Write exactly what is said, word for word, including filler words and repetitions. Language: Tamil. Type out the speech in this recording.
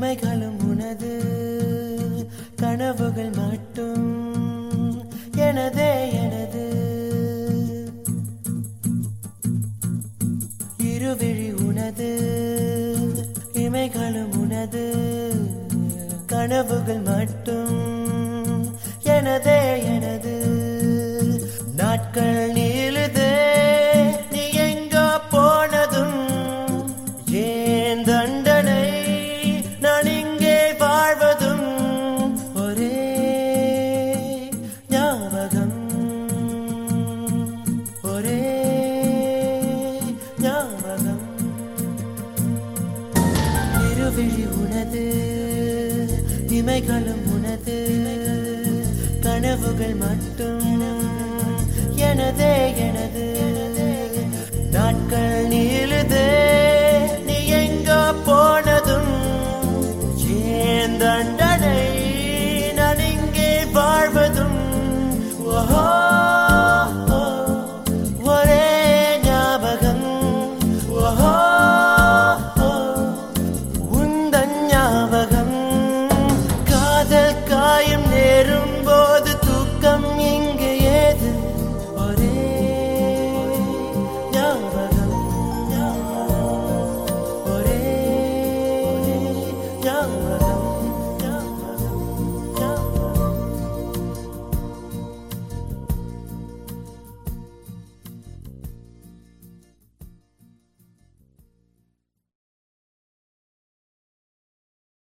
இமைகளும் உனது கனவுகள் மட்டும் எனதே எனது இருவிழி உனது இமைகளும் உனது கனவுகள் மட்டும் எனதே எனது நாட்கள் நீளுதே நீ எங்கோ போனதும் ஏன் தண்டனை நான் இங்கே வாழ்வதும் ஒரே ஞாபகம் ஒரே ஞாபகம் இருவிழி உனது இமைகளும் உனது கனவுகள் மட்டும்